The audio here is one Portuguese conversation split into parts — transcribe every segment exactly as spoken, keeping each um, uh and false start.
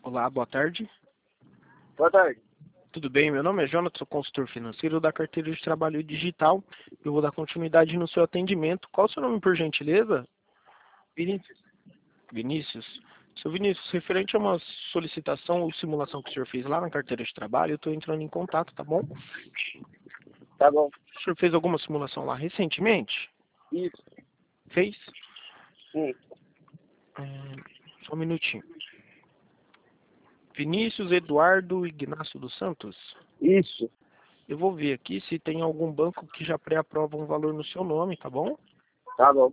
Olá, boa tarde. Boa tarde. Tudo bem? Meu nome é Jonathan, sou consultor financeiro da carteira de trabalho digital. Eu vou dar continuidade no seu atendimento. Qual o seu nome, por gentileza? Vinícius. Vinícius. Seu Vinícius, referente a uma solicitação ou simulação que o senhor fez lá na carteira de trabalho, eu estou entrando em contato, tá bom? Tá bom. O senhor fez alguma simulação lá recentemente? Isso. Fez? Sim. Hum, só um minutinho. Vinícius Eduardo Ignacio dos Santos? Isso. Eu vou ver aqui se tem algum banco que já pré-aprova um valor no seu nome, tá bom? Tá bom.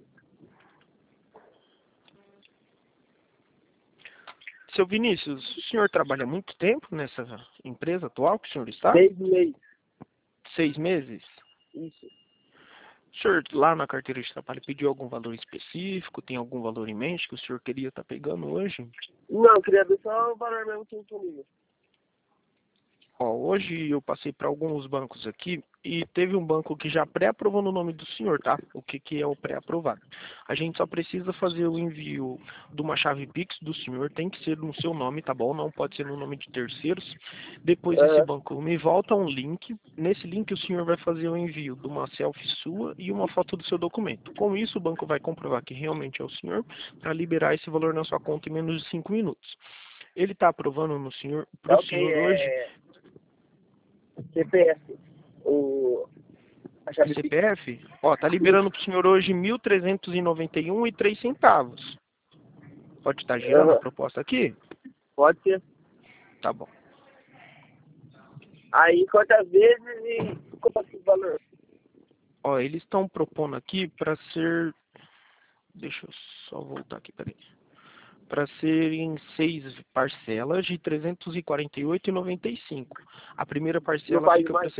Seu Vinícius, o senhor trabalha há muito tempo nessa empresa atual que o senhor está? Seis meses. Seis meses? Isso. O senhor lá na carteira de trabalho pediu algum valor específico? Tem algum valor em mente que o senhor queria estar pegando hoje? Não, eu queria ver só o valor mesmo que tinha comigo. Ó, hoje eu passei para alguns bancos aqui e teve um banco que já pré-aprovou no nome do senhor, tá? O que, que é o pré-aprovado? A gente só precisa fazer o envio de uma chave Pix do senhor, tem que ser no seu nome, tá bom? Não pode ser no nome de terceiros. Depois esse Aham. banco me volta um link. Nesse link o senhor vai fazer o envio de uma selfie sua e uma foto do seu documento. Com isso o banco vai comprovar que realmente é o senhor para liberar esse valor na sua conta em menos de cinco minutos. Ele está aprovando no senhor, para Tá o ok, senhor hoje. é... C P F. O... A chave C Pix. P F, ó, tá liberando pro senhor hoje mil trezentos e noventa e um e três centavos. Pode estar girando a Aham. proposta aqui? Pode ser. Tá bom. Aí quantas vezes e qual é o valor? Ó, eles estão propondo aqui para ser, deixa eu só voltar aqui, peraí. Para ser em seis parcelas de trezentos e quarenta e oito reais e noventa e cinco. A primeira Não parcela faz fica para mais? ser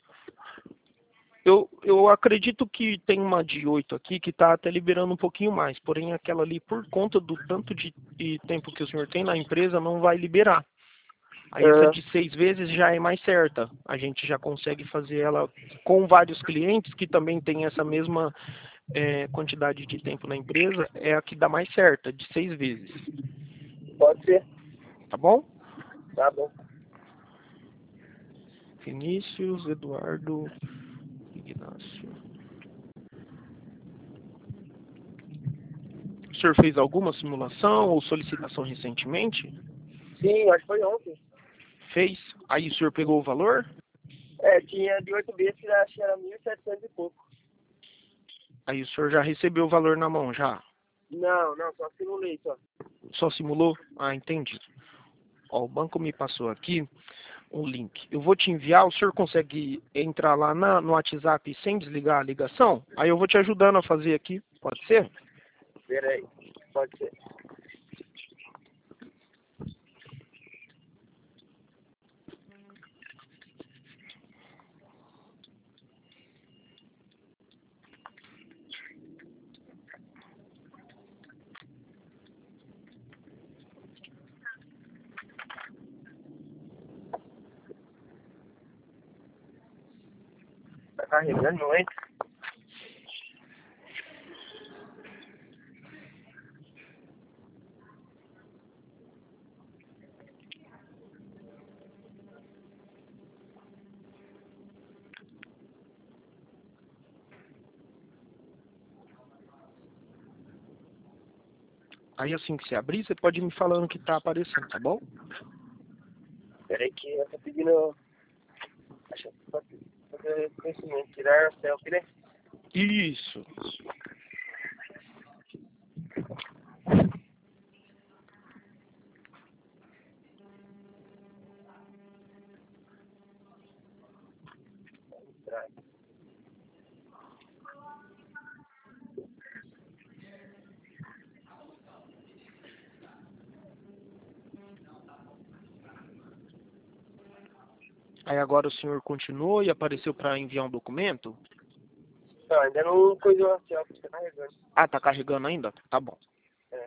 Eu, eu acredito que tem uma de oito aqui que está até liberando um pouquinho mais, porém aquela ali, por conta do tanto de, de tempo que o senhor tem na empresa, não vai liberar. Aí essa Aham. de seis vezes já é mais certa. A gente já consegue fazer ela com vários clientes que também tem essa mesma é, quantidade de tempo na empresa, é a que dá mais certa, de seis vezes. Pode ser. Tá bom? Tá bom. Vinícius Eduardo Ignacio. O senhor fez alguma simulação ou solicitação recentemente? Sim, acho que foi ontem. Fez? Aí o senhor pegou o valor? É, tinha de oito vezes, que acho que era mil e setecentos e pouco. Aí o senhor já recebeu o valor na mão, já? Não, não, só simulei só. Só simulou? Ah, entendi. Ó, o banco me passou aqui um link. Eu vou te enviar, o senhor consegue entrar lá na, no WhatsApp sem desligar a ligação? Aí eu vou te ajudando a fazer aqui, pode ser? Pera aí. Pode ser. Tá carregando, não entra? Aí assim que você abrir, você pode ir me falando que tá aparecendo, tá bom? Pera aí que eu tô pedindo... Acho que pode fazer conhecimento, tirar a selfie, né? Isso. Aí agora o senhor continuou e apareceu para enviar um documento? Não, ainda não coisou a selfie, tá carregando. Ah, tá carregando ainda? Tá bom. É.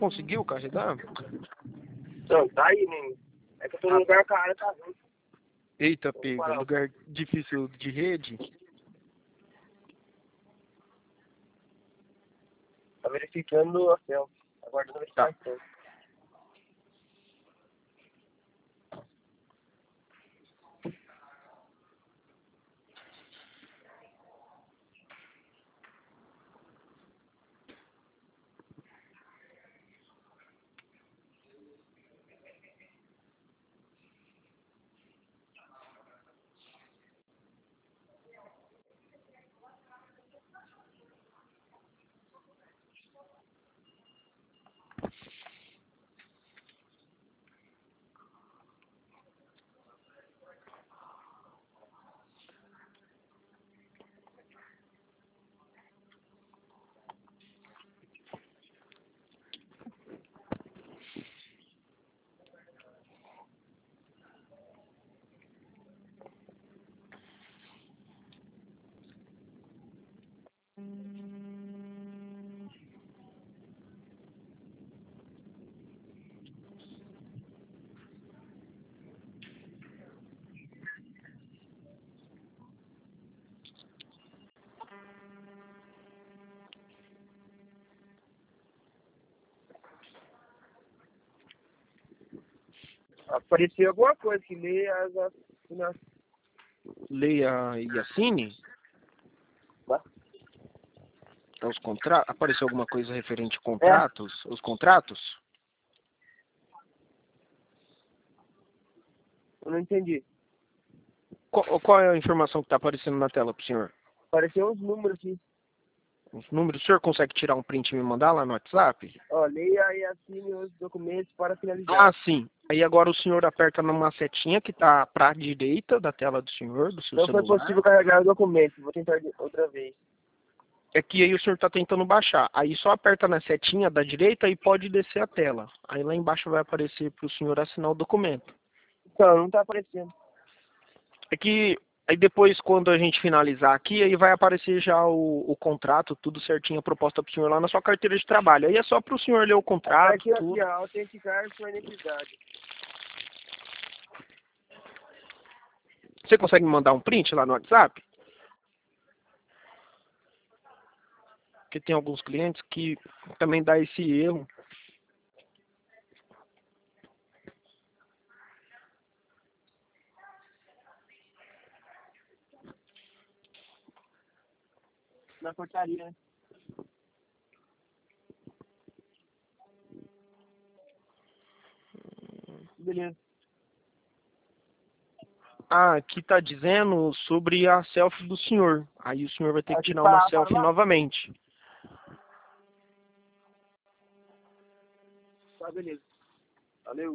conseguiu carregar? Não, tá aí, né? É que eu tô num Ah, lugar que a área tá ruim. Eita, Vou pega, parar. lugar difícil de rede. Tá verificando a selfie. Aguardando a Tá. verificação. Apareceu alguma coisa que lê as assinações. Leia e assine. Tá? Os contra... Apareceu alguma coisa referente a É. contratos? Os contratos? Eu não entendi. Qual, qual é a informação que está aparecendo na tela para o senhor? Apareceu uns números aqui. Os números, o senhor consegue tirar um print e me mandar lá no WhatsApp? Ó, leia e assine os documentos para finalizar. Ah, sim. Aí agora o senhor aperta numa setinha que está para a direita da tela do senhor, do seu Não foi celular. possível carregar o documento. Vou tentar de- outra vez. É que aí o senhor está tentando baixar. Aí só aperta na setinha da direita e pode descer a tela. Aí lá embaixo vai aparecer para o senhor assinar o documento. Então, não tá aparecendo. É que aí depois, quando a gente finalizar aqui, aí vai aparecer já o, o contrato, tudo certinho, a proposta para o senhor lá na sua carteira de trabalho. Aí é só para o senhor ler o contrato, Apareceu tudo. aqui, ó, autenticar sua identidade. Você consegue me mandar um print lá no WhatsApp? Porque tem alguns clientes que também dá esse erro. Na portaria, né? Beleza. Ah, aqui está dizendo sobre a selfie do senhor. Aí o senhor vai ter que Aqui tirar tá, uma tá selfie lá? novamente. Tá, beleza. Valeu.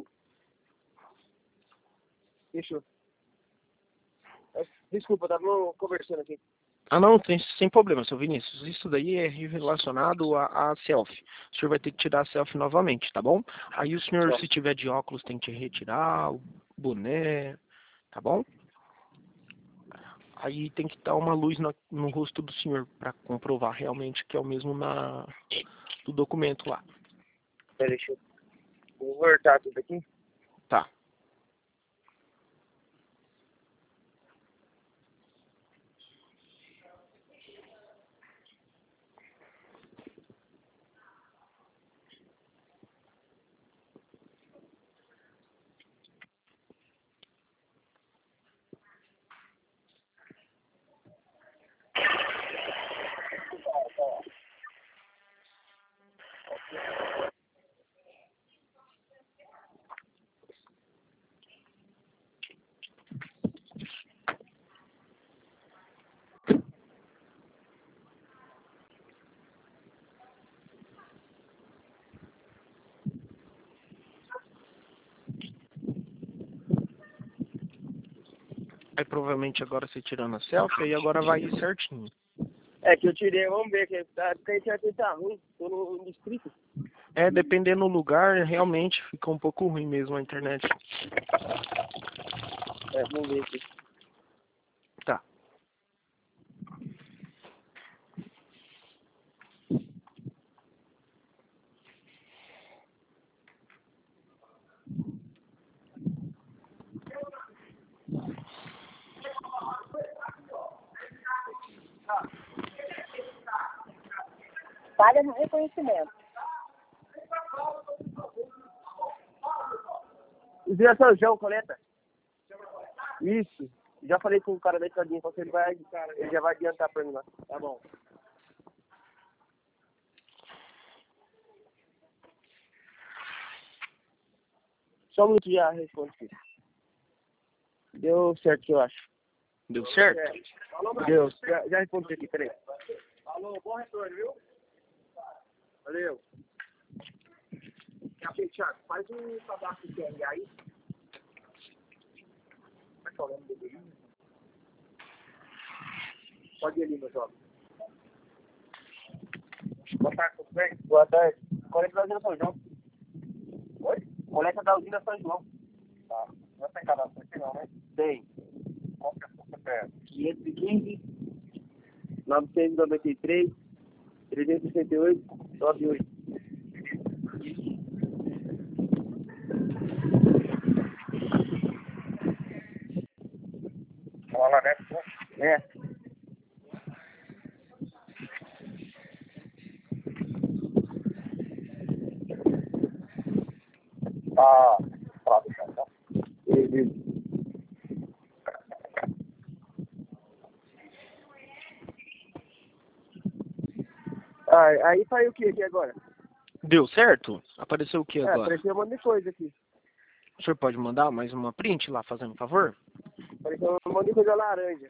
Fechou. É, Desculpa, tava conversando aqui. Ah, não, tem, sem problema, seu Vinícius. Isso daí é relacionado a, a selfie. O senhor vai ter que tirar a selfie novamente, tá bom? Aí o senhor, Tá. se tiver de óculos, tem que retirar o boné, tá bom? Aí tem que estar uma luz na- no rosto do senhor para comprovar realmente que é o mesmo na, do documento lá. Pera, deixa eu vou voltar tudo aqui. Tá. Aí provavelmente agora você tirando a selfie, aí agora vai ir certinho. É que eu tirei, vamos ver, que tá, porque a internet tá ruim. Tô no, no distrito. É, dependendo do lugar, realmente fica um pouco ruim mesmo a internet. É, vamos ver aqui. Tá. Falha no reconhecimento. Desviação, João, coleta. Isso. Já falei com o cara da estradinha, então ele, vai, ele já vai adiantar pra mim lá. Tá bom. Só um minuto já responde aqui. Deu certo, eu acho. Deu certo? Deu, já, já respondi aqui, peraí. Alô, bom retorno, viu? Valeu. Aqui, Thiago, faz um cadastro de R aí. Como é que é o nome dele? Pode ir ali, meu jovem. Boa tarde, tudo bem? Boa tarde. Coleta da usina São João. Oi? Coleta da usina São João. Tá. Não tem cadastro aqui não, né? Tem. Qual que é a sua C P F? quinhentos e quinze, novecentos e noventa e três, trezentos e sessenta e oito, noventa e oito. Fala, né? É. Ah, pronto, tá. Beleza. Ah, aí saiu o que aqui agora? Deu certo? Apareceu o que É, agora? apareceu um monte de coisa aqui. O senhor pode mandar mais uma print lá, fazendo um favor? Apareceu um monte de coisa laranja.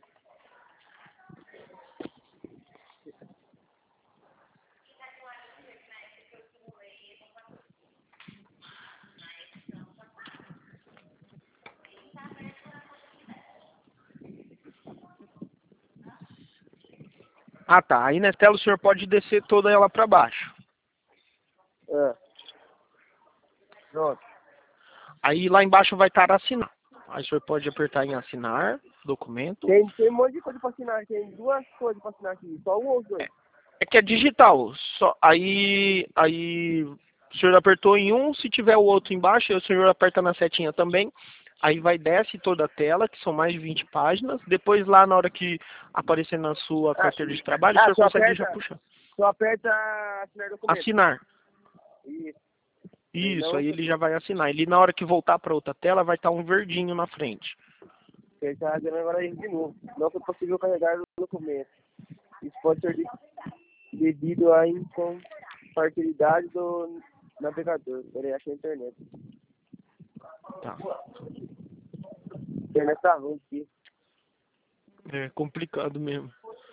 Ah, tá. Aí na tela o senhor pode descer toda ela para baixo. É. Pronto. Aí lá embaixo vai estar assinar. Aí o senhor pode apertar em assinar, documento. Tem, tem um monte de coisa pra assinar. Tem duas coisas pra assinar aqui. Só um ou os dois. É que é digital. Só, aí, aí o senhor apertou em um, se tiver o outro embaixo, aí o senhor aperta na setinha também. Aí vai, desce toda a tela, que são mais de vinte páginas. Depois lá na hora que aparecer na sua carteira de trabalho, Ah, o senhor só consegue aperta, já puxar. só aperta assinar documento. Assinar. Isso. Isso, Não, aí ele já vai assinar. Ele na hora que voltar para outra tela vai estar um verdinho na frente. ele está dizendo agora isso de novo. Não foi possível carregar o documento. Isso pode ser devido à incompatibilidade do navegador. Peraí, achei a internet. Tá. A internet tá ruim aqui. É complicado mesmo.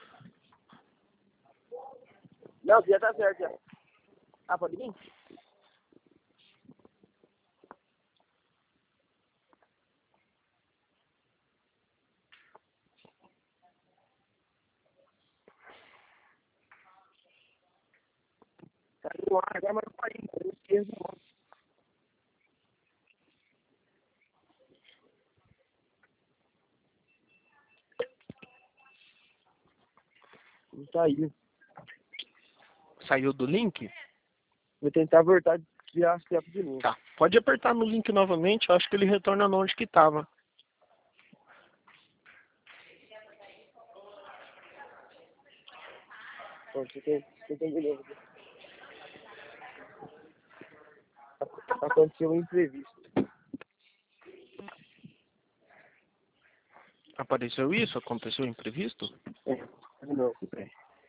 Não, já tá certo já. Ah, pode vir? Tá no ar agora, mas não pode ir. Eu esqueço do nome. Não saiu. Saiu do link? Vou tentar voltar e virar as telas de novo. Tá. Pode apertar no link novamente, eu acho que ele retorna onde que estava. Bom, você tem, você tem de novo. Aconteceu um imprevisto. Apareceu isso? Aconteceu imprevisto? É, de novo. É.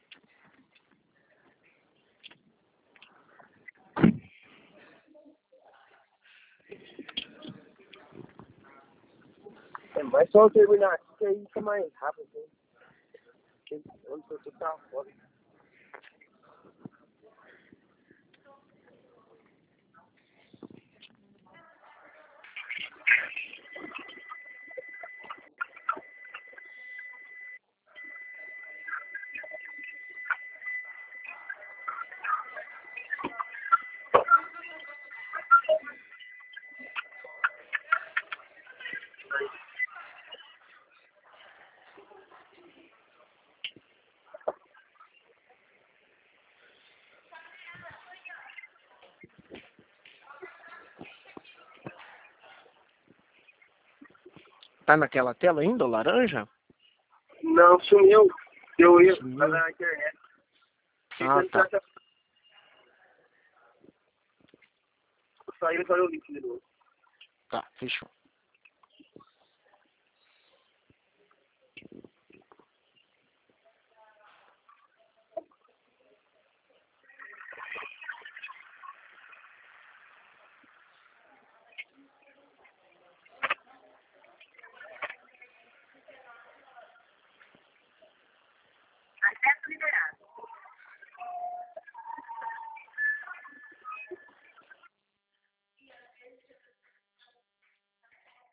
É, mas só eu terminar aqui, que aí fica mais rápido. Né? Porque onde eu tô tá fora. Tá naquela tela ainda, o laranja? Não, sumiu. Deu erro Sumiu. lá na internet. Ah, tá. sair, ele vai ouvir de novo. Tá, fechou.